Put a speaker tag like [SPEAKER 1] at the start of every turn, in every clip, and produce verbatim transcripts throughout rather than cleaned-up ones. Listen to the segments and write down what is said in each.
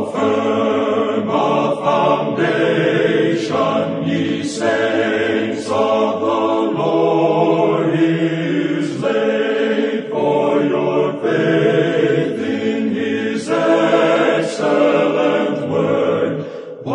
[SPEAKER 1] firm a foundation, ye saints of the Lord, is laid, for your faith in his excellent word.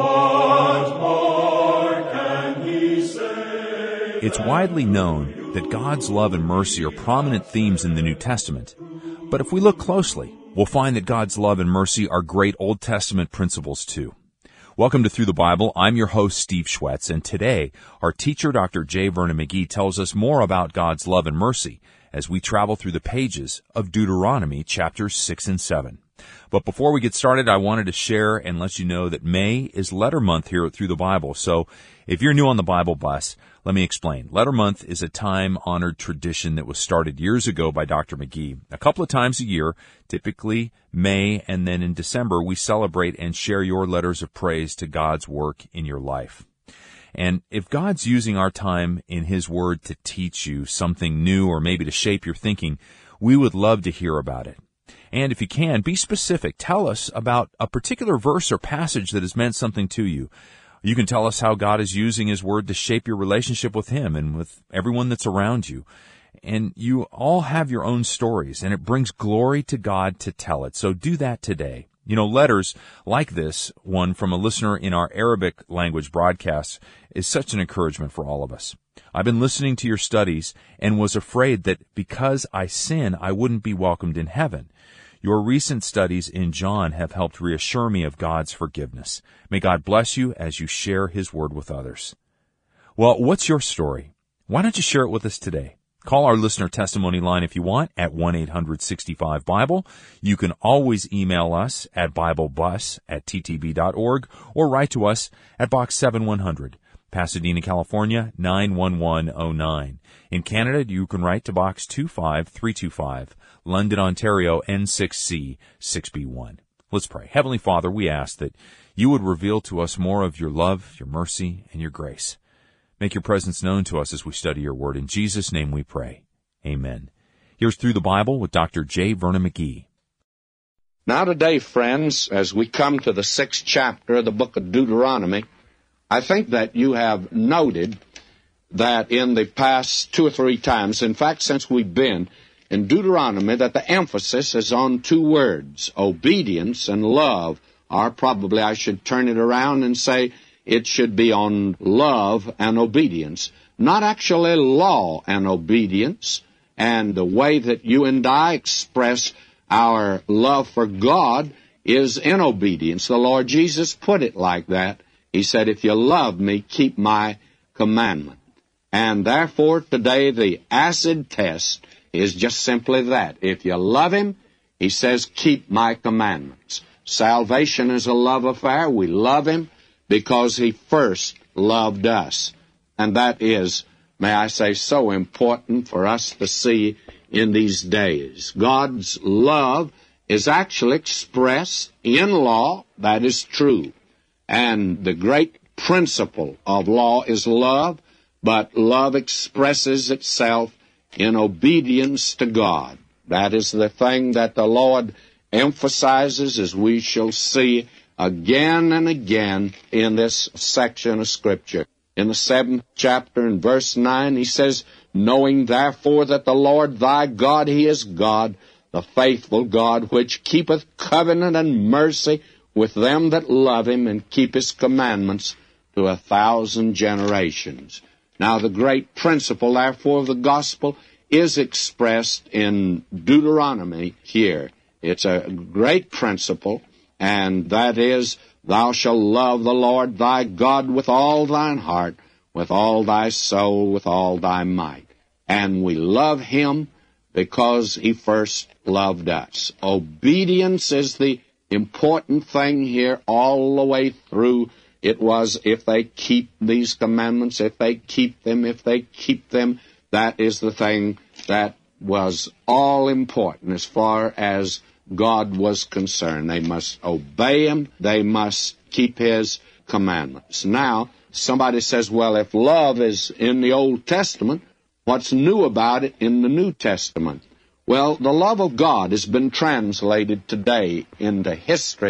[SPEAKER 1] What more can he say?
[SPEAKER 2] It's widely known that God's love and mercy are prominent themes in the New Testament. But if we look closely, we'll find that God's love and mercy are great Old Testament principles too. Welcome to Through the Bible. I'm your host, Steve Schwetz, and today our teacher, Doctor J. Vernon McGee, tells us more about God's love and mercy as we travel through the pages of Deuteronomy chapters six and seven. But before we get started, I wanted to share and let you know that May is Letter Month here at Through the Bible. So if you're new on the Bible bus, let me explain. Letter Month is a time-honored tradition that was started years ago by Doctor McGee. A couple of times a year, typically May and then in December, we celebrate and share your letters of praise to God's work in your life. And if God's using our time in His Word to teach you something new or maybe to shape your thinking, we would love to hear about it. And if you can, be specific. Tell us about a particular verse or passage that has meant something to you. You can tell us how God is using His Word to shape your relationship with Him and with everyone that's around you. And you all have your own stories, and it brings glory to God to tell it. So do that today. You know, letters like this one from a listener in our Arabic language broadcast is such an encouragement for all of us. I've been listening to your studies and was afraid that because I sin, I wouldn't be welcomed in heaven. Your recent studies in John have helped reassure me of God's forgiveness. May God bless you as you share His Word with others. Well, what's your story? Why don't you share it with us today? Call our listener testimony line if you want at one eight hundred sixty-five Bible. You can always email us at biblebus at t t b dot org or write to us at Box seven one hundred, Pasadena, California, nine one one oh nine. In Canada, you can write to Box two five three two five, London, Ontario, N six C six B one. Let's pray. Heavenly Father, we ask that you would reveal to us more of your love, your mercy, and your grace. Make your presence known to us as we study your word. In Jesus' name we pray. Amen. Here's Through the Bible with Doctor J. Vernon McGee.
[SPEAKER 3] Now today, friends, as we come to the sixth chapter of the book of Deuteronomy, I think that you have noted that in the past two or three times, in fact, since we've been in Deuteronomy, that the emphasis is on two words, obedience and love, or probably I should turn it around and say it should be on love and obedience, not actually law and obedience. And the way that you and I express our love for God is in obedience. The Lord Jesus put it like that. He said, if you love me, keep my commandment. And therefore, today, the acid test is just simply that. If you love Him, He says, keep my commandments. Salvation is a love affair. We love Him because He first loved us. And that is, may I say, so important for us to see in these days. God's love is actually expressed in law. That is true. And the great principle of law is love, but love expresses itself in obedience to God. That is the thing that the Lord emphasizes, as we shall see again and again in this section of Scripture. In the seventh chapter, in verse nine, He says, knowing therefore that the Lord thy God, He is God, the faithful God, which keepeth covenant and mercy with them that love Him and keep His commandments to a thousand generations. Now, the great principle, therefore, of the gospel is expressed in Deuteronomy here. It's a great principle, and that is, thou shalt love the Lord thy God with all thine heart, with all thy soul, with all thy might. And we love Him because He first loved us. Obedience is the important thing here all the way through. It was, if they keep these commandments, if they keep them, if they keep them, that is the thing that was all important as far as God was concerned. They must obey Him. They must keep His commandments. Now, somebody says, well, if love is in the Old Testament, what's new about it in the New Testament? Well, the love of God has been translated today into history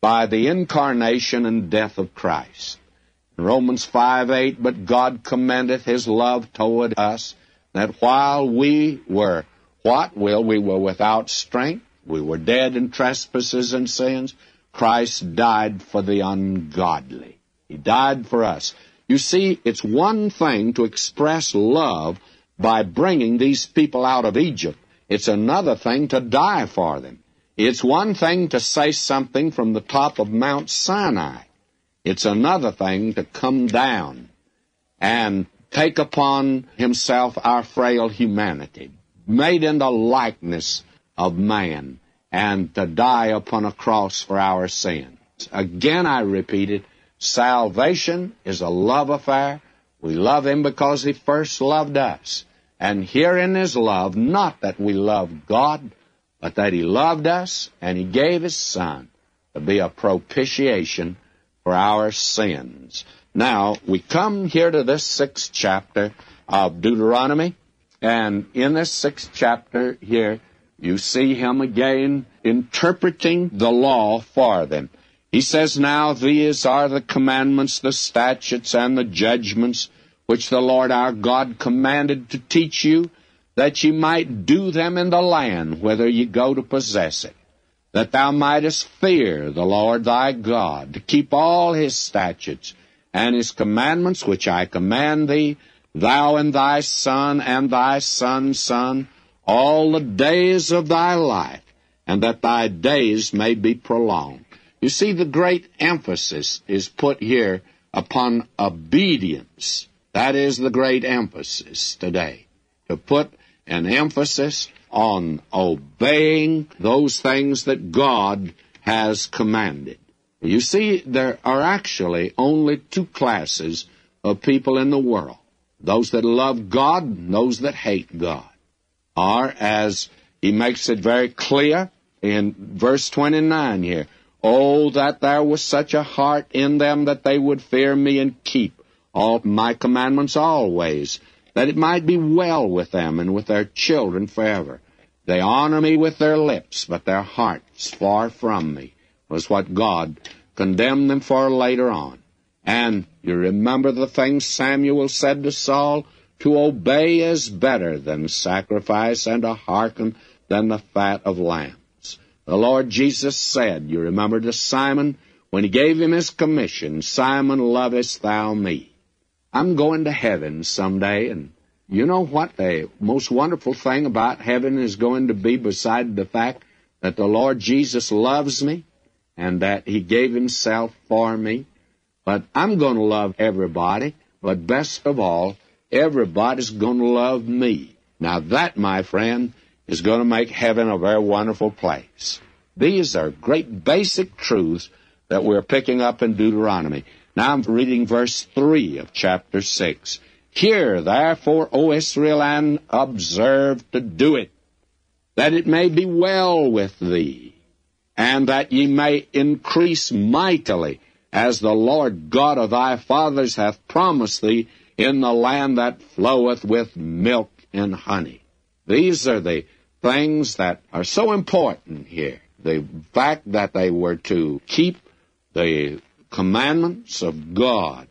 [SPEAKER 3] by the incarnation and death of Christ. In Romans five eight, but God commendeth his love toward us, that while we were what will, we were without strength, we were dead in trespasses and sins, Christ died for the ungodly. He died for us. You see, it's one thing to express love by bringing these people out of Egypt. It's another thing to die for them. It's one thing to say something from the top of Mount Sinai. It's another thing to come down and take upon himself our frail humanity, made in the likeness of man, and to die upon a cross for our sins. Again, I repeat it, salvation is a love affair. We love him because he first loved us. And herein is love, not that we love God, but that he loved us and he gave his Son to be a propitiation for our sins. Now, we come here to this sixth chapter of Deuteronomy, and in this sixth chapter here, you see him again interpreting the law for them. He says, now these are the commandments, the statutes, and the judgments which the Lord our God commanded to teach you, that ye might do them in the land whither ye go to possess it, that thou mightest fear the Lord thy God, to keep all his statutes and his commandments which I command thee, thou and thy son and thy son's son, all the days of thy life, and that thy days may be prolonged. You see, the great emphasis is put here upon obedience. That is the great emphasis today, to put an emphasis on obeying those things that God has commanded. You see, there are actually only two classes of people in the world, those that love God and those that hate God. Or, as he makes it very clear in verse twenty-nine here, oh, that there was such a heart in them that they would fear me and keep all my commandments always, that it might be well with them and with their children forever. They honor me with their lips, but their hearts far from me, was what God condemned them for later on. And you remember the things Samuel said to Saul, to obey is better than sacrifice, and to hearken than the fat of lambs. The Lord Jesus said, you remember to Simon, when he gave him his commission, Simon, lovest thou me? I'm going to heaven someday, and you know what the most wonderful thing about heaven is going to be, beside the fact that the Lord Jesus loves me and that he gave himself for me? But I'm going to love everybody, but best of all, everybody's going to love me. Now that, my friend, is going to make heaven a very wonderful place. These are great basic truths that we're picking up in Deuteronomy. Now I'm reading verse three of chapter six. Hear, therefore, O Israel, and observe to do it, that it may be well with thee, and that ye may increase mightily, as the Lord God of thy fathers hath promised thee, in the land that floweth with milk and honey. These are the things that are so important here. The fact that they were to keep the commandments of God,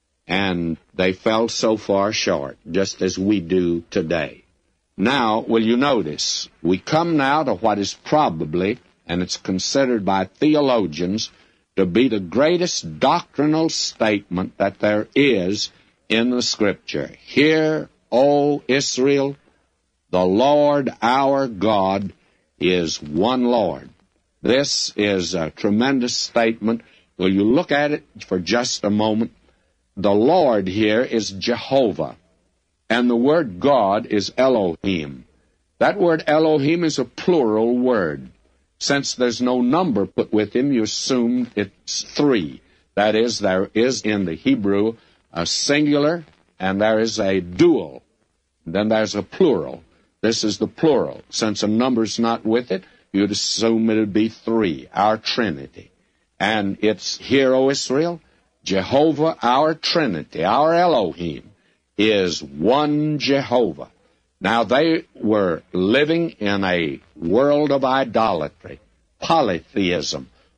[SPEAKER 3] and they fell so far short, just as we do today. Now, will you notice, we come now to what is probably, and it's considered by theologians, to be the greatest doctrinal statement that there is in the Scripture. Hear, O Israel, the Lord our God is one Lord. This is a tremendous statement. Will you look at it for just a moment? The Lord here is Jehovah, and the word God is Elohim. That word Elohim is a plural word. Since there's no number put with him, you assume it's three. That is, there is in the Hebrew a singular, and there is a dual. Then there's a plural. This is the plural. Since a number's not with it, you'd assume it would be three, our Trinity. And it's, hear, O Israel, Jehovah, our Trinity, our Elohim, is one Jehovah. Now, they were living in a world of idolatry, polytheism.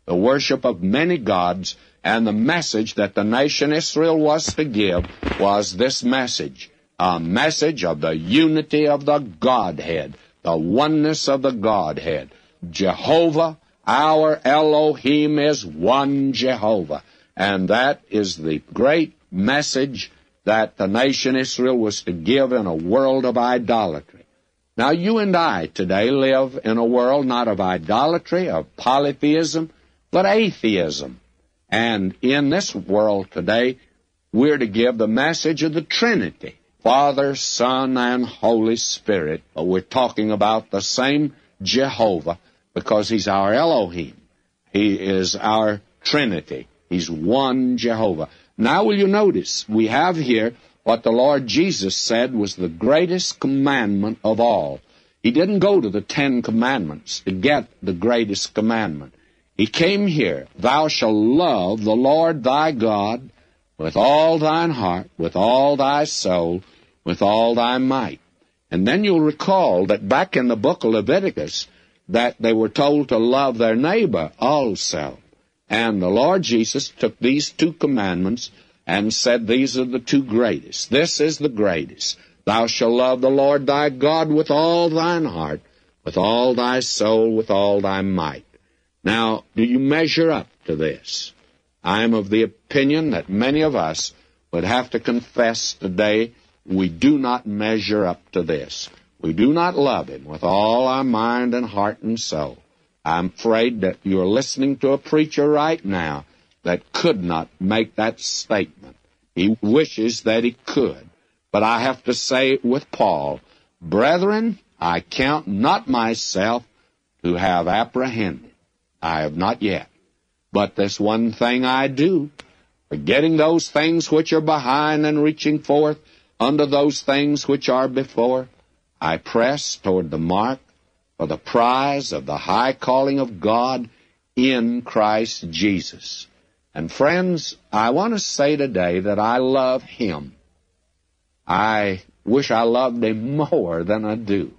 [SPEAKER 3] the worship of many gods, and the message that the nation Israel was to give was this message, a message of the unity of the Godhead, the oneness of the Godhead. Jehovah, our Elohim, is one Jehovah. And that is the great message that the nation Israel was to give in a world of idolatry. Now, you and I today live in a world not of idolatry, of polytheism, but atheism. And in this world today, we're to give the message of the Trinity, Father, Son, and Holy Spirit. But we're talking about the same Jehovah because He's our Elohim. He is our Trinity. He's one Jehovah. Now will you notice, we have here what the Lord Jesus said was the greatest commandment of all. He didn't go to the Ten Commandments to get the greatest commandment. He came here, thou shalt love the Lord thy God with all thine heart, with all thy soul, with all thy might. And then you'll recall that back in the book of Leviticus, that they were told to love their neighbor also. And the Lord Jesus took these two commandments and said these are the two greatest. This is the greatest. Thou shalt love the Lord thy God with all thine heart, with all thy soul, with all thy might. Now, do you measure up to this? I am of the opinion that many of us would have to confess today we do not measure up to this. We do not love Him with all our mind and heart and soul. I'm afraid that you're listening to a preacher right now that could not make that statement. He wishes that he could. But I have to say with Paul, brethren, I count not myself to have apprehended. I have not yet. But this one thing I do, forgetting those things which are behind and reaching forth unto those things which are before, I press toward the mark for the prize of the high calling of God in Christ Jesus. And friends, I want to say today that I love Him. I wish I loved Him more than I do.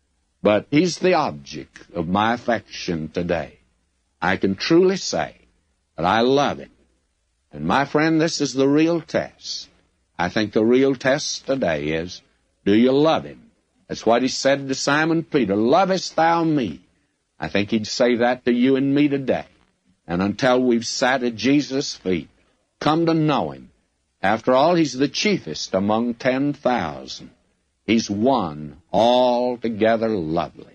[SPEAKER 3] But He's the object of my affection today. I can truly say that I love Him. And my friend, this is the real test. I think the real test today is, do you love Him? That's what He said to Simon Peter, lovest thou me? I think He'd say that to you and me today. And until we've sat at Jesus' feet, come to know Him. After all, He's the chiefest among ten thousand. He's one altogether lovely.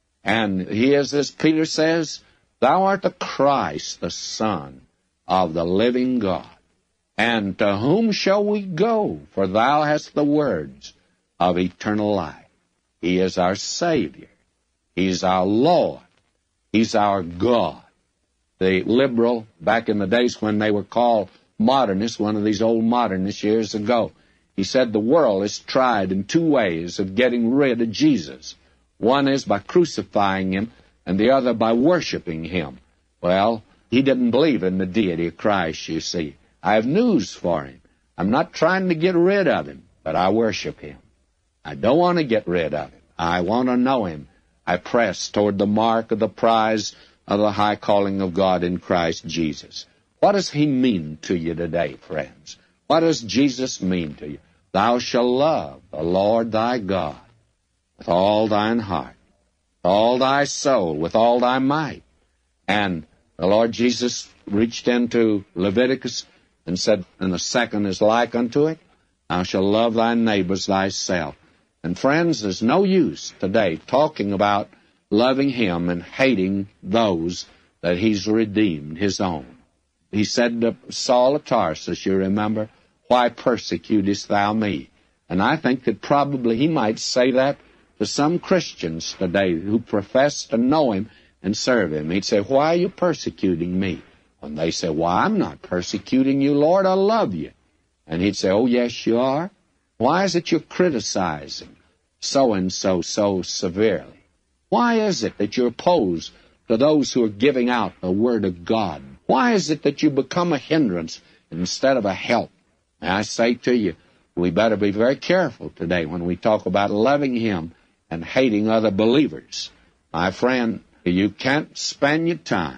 [SPEAKER 3] And He is, as Peter says, thou art the Christ, the Son of the living God. And to whom shall we go? For thou hast the words of eternal life. He is our Savior. He's our Lord. He's our God. The liberal, back in the days when they were called modernists, one of these old modernists years ago, he said the world is tried in two ways of getting rid of Jesus. One is by crucifying Him, and the other by worshiping Him. Well, he didn't believe in the deity of Christ, you see. I have news for him. I'm not trying to get rid of Him, but I worship Him. I don't want to get rid of Him. I want to know Him. I press toward the mark of the prize of the high calling of God in Christ Jesus. What does He mean to you today, friends? What does Jesus mean to you? Thou shalt love the Lord thy God with all thine heart, with all thy soul, with all thy might. And the Lord Jesus reached into Leviticus and said, and the second is like unto it, thou shalt love thy neighbors thyself. And friends, there's no use today talking about loving Him and hating those that He's redeemed, His own. He said to Saul of Tarsus, you remember, why persecutest thou me? And I think that probably he might say that to some Christians today who profess to know Him and serve Him. He'd say, why are you persecuting me? And they say, well, I'm not persecuting you, Lord, I love you. And He'd say, oh, yes, you are. Why is it you're criticizing so-and-so so severely? Why is it that you're opposed to those who are giving out the Word of God? Why is it that you become a hindrance instead of a help? And I say to you, we better be very careful today when we talk about loving Him and hating other believers. My friend, you can't spend your time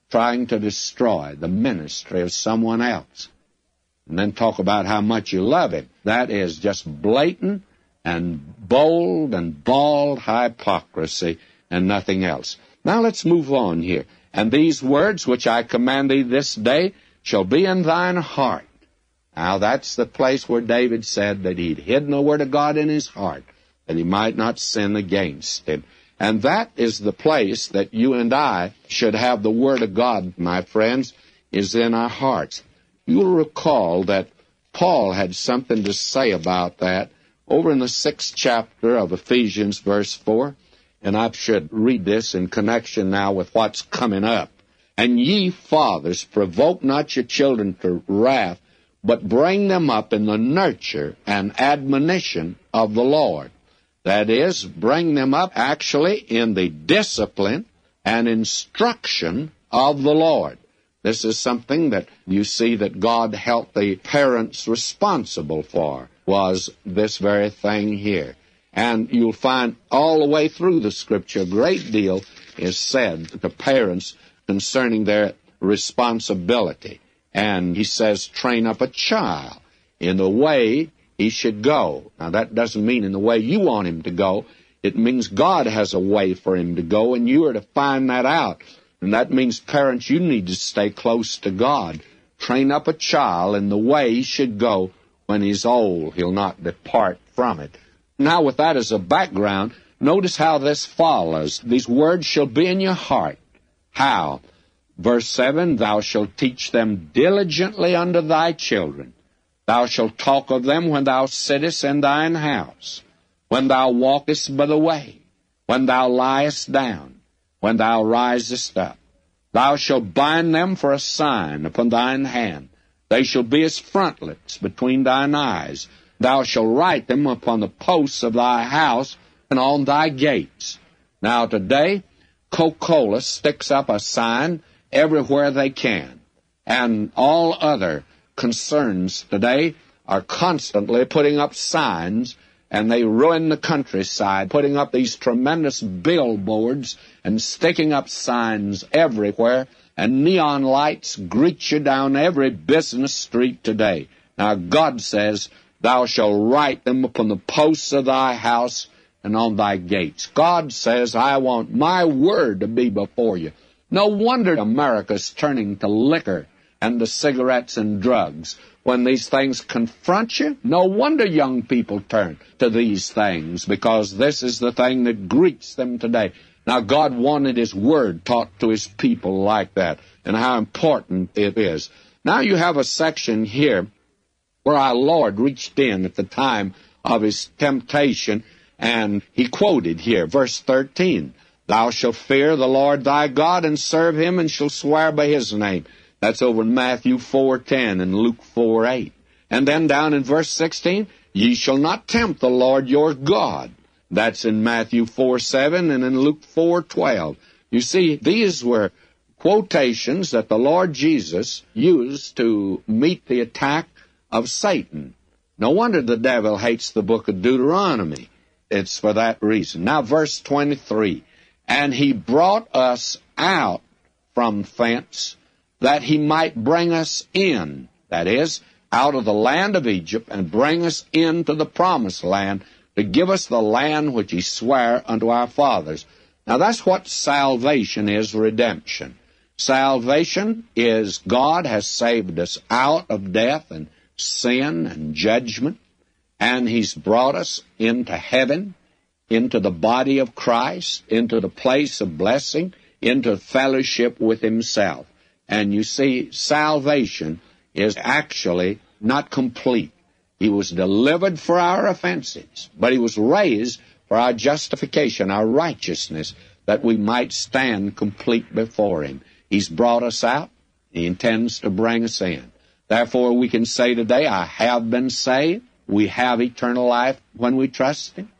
[SPEAKER 3] trying to destroy the ministry of someone else, and then talk about how much you love him. That is just blatant and bold and bald hypocrisy and nothing else. Now let's move on here. And these words which I command thee this day shall be in thine heart. Now that's the place where David said that he'd hidden the word of God in his heart, that he might not sin against him. And that is the place that you and I should have the word of God, my friends, is in our hearts. You'll recall that Paul had something to say about that over in the sixth chapter of Ephesians, verse four. And I should read this in connection now with what's coming up. And ye fathers, provoke not your children to wrath, but bring them up in the nurture and admonition of the Lord. That is, bring them up actually in the discipline and instruction of the Lord. This is something that you see that God held the parents responsible for, was this very thing here. And you'll find all the way through the Scripture, a great deal is said to parents concerning their responsibility. And he says, train up a child in the way he should go. Now, that doesn't mean in the way you want him to go. It means God has a way for him to go, and you are to find that out. And that means, parents, you need to stay close to God. Train up a child in the way he should go. When he's old, he'll not depart from it. Now, with that as a background, notice how this follows. These words shall be in your heart. How? Verse seven, thou shalt teach them diligently unto thy children. Thou shalt talk of them when thou sittest in thine house, when thou walkest by the way, when thou liest down, when thou risest up. Thou shalt bind them for a sign upon thine hand. They shall be as frontlets between thine eyes. Thou shalt write them upon the posts of thy house and on thy gates. Now today, Coca-Cola sticks up a sign everywhere they can. And all other concerns today are constantly putting up signs, and they ruin the countryside, putting up these tremendous billboards and sticking up signs everywhere, and neon lights greet you down every business street today. Now God says, thou shalt write them upon the posts of thy house and on thy gates. God says, I want my word to be before you. No wonder America's turning to liquor and to cigarettes and drugs. When these things confront you, no wonder young people turn to these things, because this is the thing that greets them today. Now, God wanted his word taught to his people like that, and how important it is. Now you have a section here where our Lord reached in at the time of his temptation, and he quoted here, verse thirteen, thou shalt fear the Lord thy God and serve him, and shalt swear by his name. That's over in Matthew four ten and Luke four eight. And then down in verse sixteen, ye shall not tempt the Lord your God. That's in Matthew four seven and in Luke four twelve. You see, these were quotations that the Lord Jesus used to meet the attack of Satan. No wonder the devil hates the book of Deuteronomy. It's for that reason. Now, verse twenty-three, and he brought us out from thence, that he might bring us in, that is, out of the land of Egypt, and bring us into the promised land, to give us the land which he sware unto our fathers. Now that's what salvation is, redemption. Salvation is God has saved us out of death and sin and judgment, and he's brought us into heaven, into the body of Christ, into the place of blessing, into fellowship with himself. And you see, salvation is actually not complete. He was delivered for our offenses, but he was raised for our justification, our righteousness, that we might stand complete before him. He's brought us out. He intends to bring us in. Therefore, we can say today, I have been saved. We have eternal life when we trust him.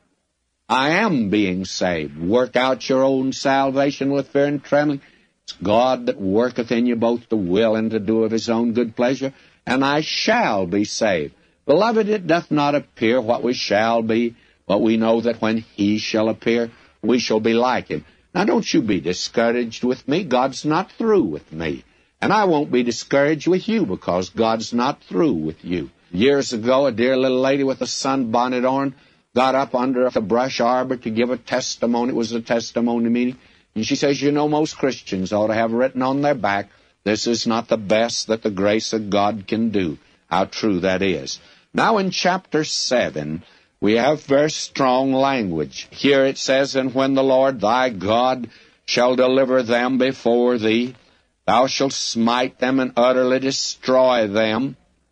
[SPEAKER 3] I am being saved. Work out your own salvation with fear and trembling. It's God that worketh in you both to will and to do of his own good pleasure, and I shall be saved. Beloved, it doth not appear what we shall be, but we know that when he shall appear, we shall be like him. Now, don't you be discouraged with me. God's not through with me. And I won't be discouraged with you because God's not through with you. Years ago, a dear little lady with a sunbonnet on got up under the brush arbor to give a testimony. It was a testimony meeting. And she says, you know, most Christians ought to have written on their back, this is not the best that the grace of God can do. How true that is. Now in chapter seven, we have very strong language. Here it says, and when the Lord thy God shall deliver them before thee, thou shalt smite them and utterly destroy them.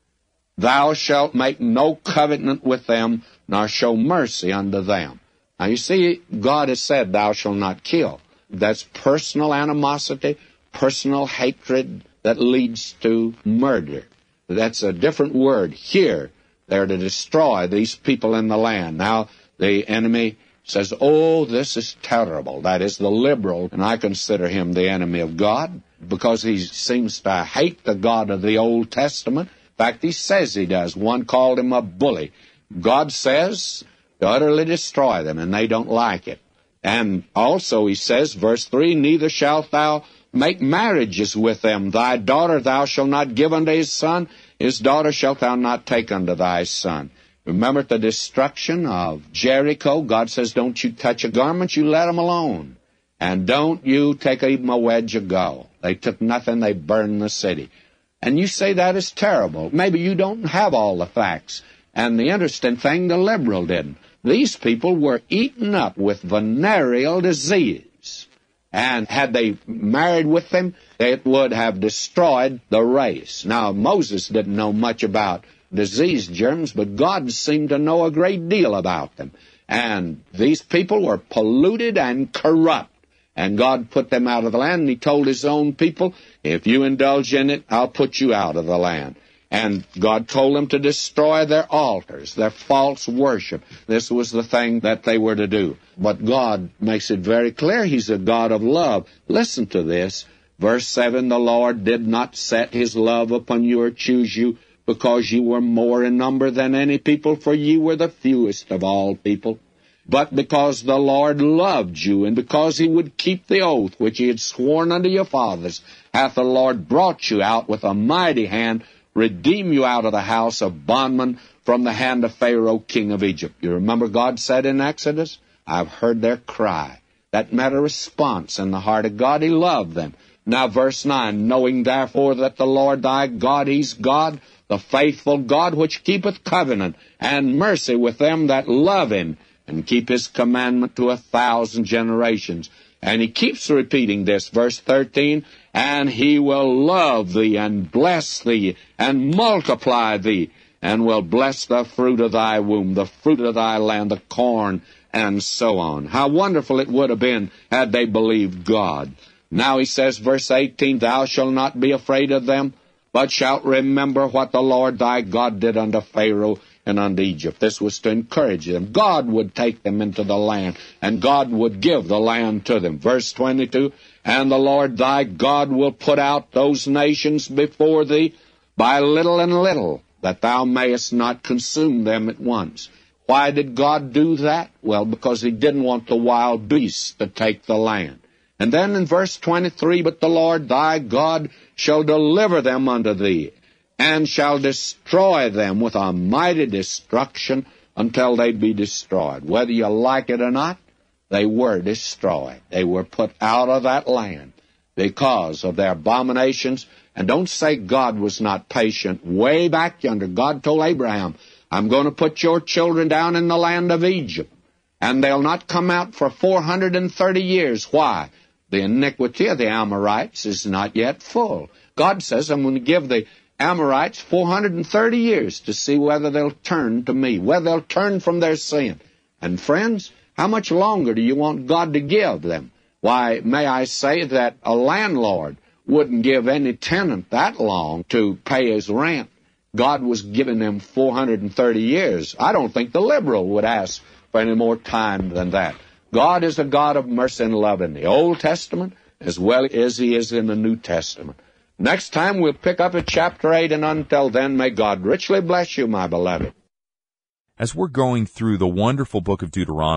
[SPEAKER 3] Thou shalt make no covenant with them, nor show mercy unto them. Now you see, God has said, thou shalt not kill. That's personal animosity, personal hatred that leads to murder. That's a different word. Here, they're to destroy these people in the land. Now, the enemy says, oh, this is terrible. That is the liberal, and I consider him the enemy of God because he seems to hate the God of the Old Testament. In fact, he says he does. One called him a bully. God says to utterly destroy them, and they don't like it. And also he says, verse three, neither shalt thou make marriages with them. Thy daughter thou shalt not give unto his son, his daughter shalt thou not take unto thy son. Remember at the destruction of Jericho, God says, don't you touch a garment, you let them alone. And don't you take even a wedge of gold. They took nothing, they burned the city. And you say that is terrible. Maybe you don't have all the facts. And the interesting thing, the liberal didn't. These people were eaten up with venereal disease. And had they married with them, it would have destroyed the race. Now, Moses didn't know much about disease germs, but God seemed to know a great deal about them. And these people were polluted and corrupt. And God put them out of the land, and he told his own people, if you indulge in it, I'll put you out of the land. And God told them to destroy their altars, their false worship. This was the thing that they were to do. But God makes it very clear he's a God of love. Listen to this. Verse seven, the Lord did not set his love upon you or choose you because you were more in number than any people, for you were the fewest of all people. But because the Lord loved you, and because he would keep the oath which he had sworn unto your fathers, hath the Lord brought you out with a mighty hand, redeem you out of the house of bondmen from the hand of Pharaoh, king of Egypt. You remember God said in Exodus, I've heard their cry. That met a response in the heart of God. He loved them. Now verse nine, knowing therefore that the Lord thy God, he's God, the faithful God, which keepeth covenant and mercy with them that love him, and keep his commandment to a thousand generations. And he keeps repeating this, verse thirteen, and he will love thee, and bless thee, and multiply thee, and will bless the fruit of thy womb, the fruit of thy land, the corn, and so on. How wonderful it would have been had they believed God. Now he says, verse eighteen, thou shalt not be afraid of them, but shalt remember what the Lord thy God did unto Pharaoh and unto Egypt. This was to encourage them. God would take them into the land, and God would give the land to them. Verse twenty-two, and the Lord thy God will put out those nations before thee by little and little, that thou mayest not consume them at once. Why did God do that? Well, because he didn't want the wild beasts to take the land. And then in verse twenty-three, but the Lord thy God shall deliver them unto thee, and shall destroy them with a mighty destruction until they be destroyed. Whether you like it or not, they were destroyed. They were put out of that land because of their abominations. And don't say God was not patient. Way back yonder, God told Abraham, I'm going to put your children down in the land of Egypt, and they'll not come out for four hundred thirty years. Why? The iniquity of the Amorites is not yet full. God says, I'm going to give the Amorites four hundred thirty years to see whether they'll turn to me, whether they'll turn from their sin. And friends, how much longer do you want God to give them? Why, may I say that a landlord wouldn't give any tenant that long to pay his rent. God was giving them four hundred thirty years. I don't think the liberal would ask for any more time than that. God is a God of mercy and love in the Old Testament as well as he is in the New Testament. Next time we'll pick up at chapter eight, and until then, may God richly bless you, my beloved.
[SPEAKER 2] As we're going through the wonderful book of Deuteronomy,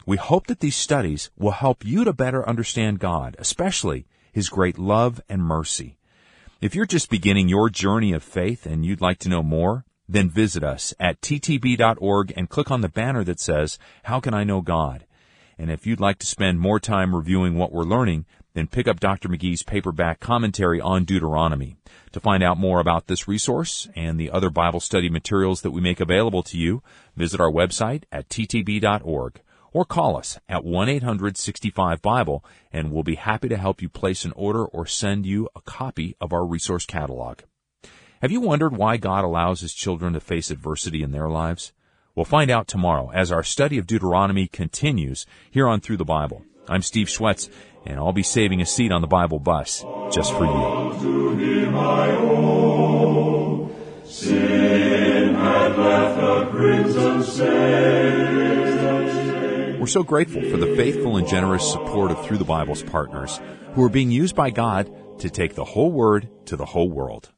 [SPEAKER 2] We hope that these studies will help you to better understand God, especially His great love and mercy. If you're just beginning your journey of faith and you'd like to know more, then visit us at t t b dot org and click on the banner that says, How Can I Know God? And if you'd like to spend more time reviewing what we're learning, then pick up Doctor McGee's paperback commentary on Deuteronomy. To find out more about this resource and the other Bible study materials that we make available to you, visit our website at t t b dot org or call us at one eight hundred sixty-five Bible, and we'll be happy to help you place an order or send you a copy of our resource catalog. Have you wondered why God allows His children to face adversity in their lives? We'll find out tomorrow as our study of Deuteronomy continues here on Through the Bible. I'm Steve Schwetz, and I'll be saving a seat on the Bible bus just for you.
[SPEAKER 1] To Him I owe. Sin had left a crimson stain.
[SPEAKER 2] We're so grateful for the faithful and generous support of Through the Bible's partners, who are being used by God to take the whole Word to the whole world.